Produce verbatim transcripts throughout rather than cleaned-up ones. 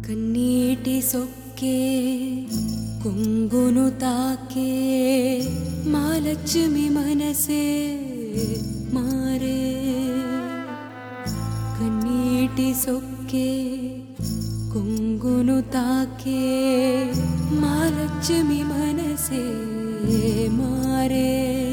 కన్నీటి సొక్కే కొంగును తాకే మా లక్ష్మి మనసే మారే కన్నీటి సొక్కే కొంగును తాకే మా లక్ష్మి మనసే మారే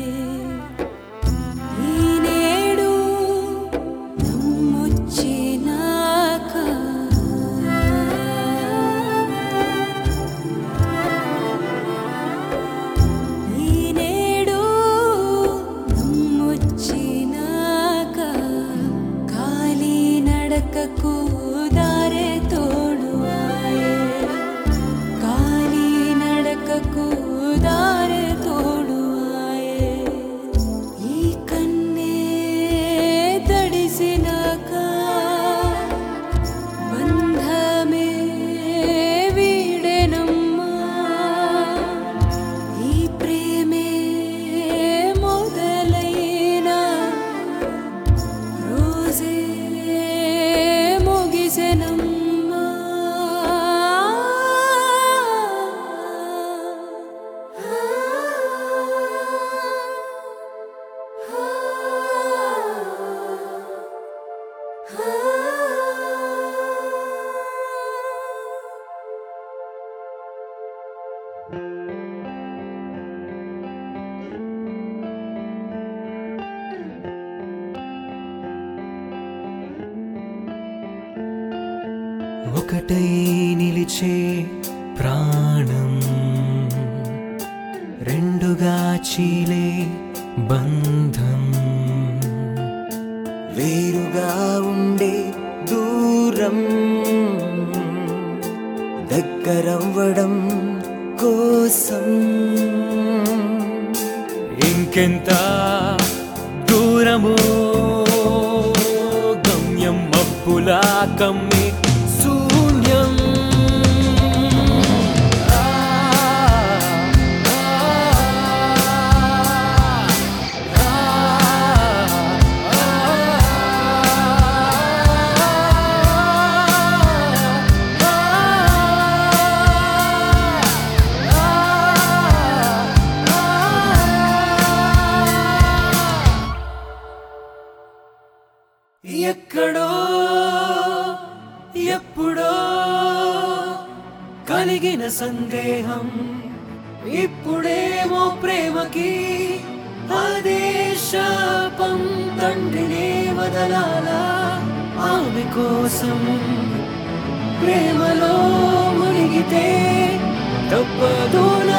దారే తోడు ఆయే కాలి నడకకు దారే తోడు ఆయే ఈ కన్నే తడిసినాక బంధమే వీడెనమ్మా ఈ ప్రేమే మొదలైన రోజే ఒకటై నిలిచే ప్రాణం రెండుగా చీలే బంధం వేరుగా ఉండే దూరం దగ్గరవ్వడం కోసం ఇంకెంత దూరమో గమ్యం మబ్బులా కమ్మి శూన్యం ఎక్కడో ఎప్పుడో కలిగిన సందేహం ఇప్పుడేమో ప్రేమకి అదే శాపం తండ్రినే వదలాలా ఆమె కోసం ప్రేమలో మునిగితే తప్పదు